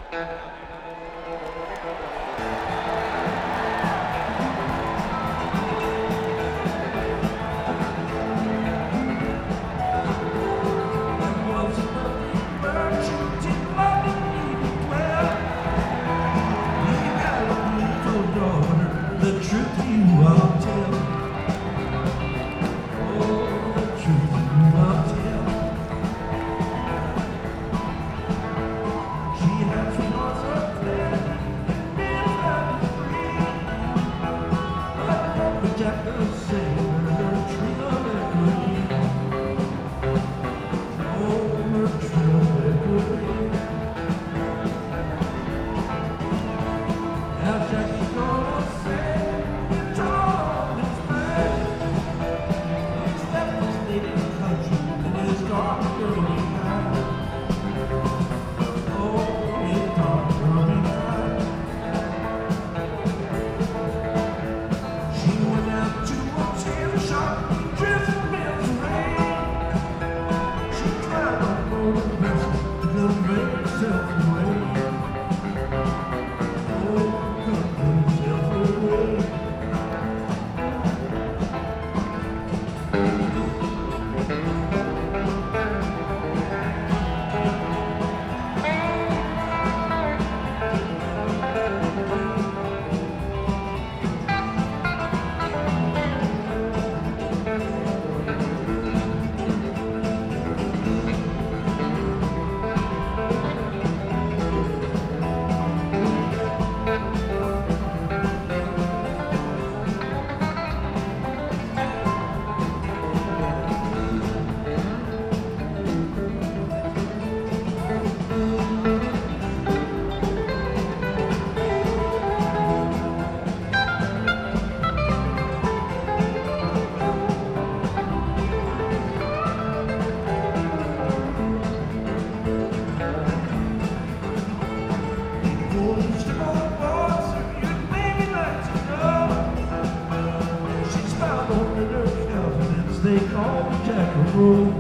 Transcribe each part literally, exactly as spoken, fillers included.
They call me Jackaroo.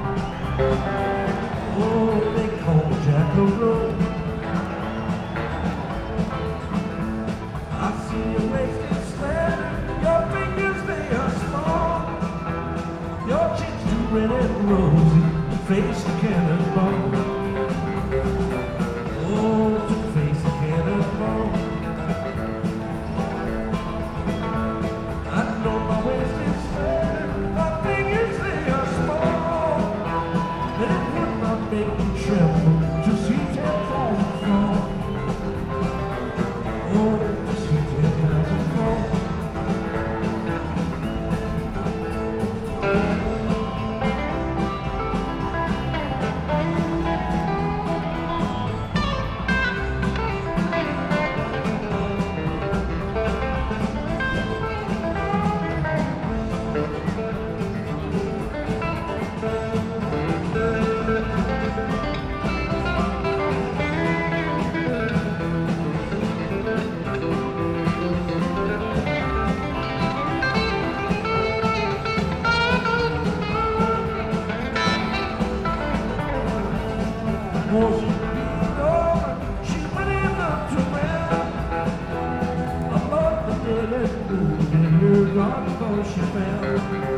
Oh, they call me Jackaroo. I see your wasted sweater, your fingers they are small, your cheeks too red and rosy, your face a cannonball. Oh, your face a cannonball. I know my wasted sweater, my fingers they are small, and it would not make me tremble to see ten thousand fall. Oh, to see ten thousand fall. Oh, she leaned over, she went in up to well. I love the dead and moved in her gone before she fell.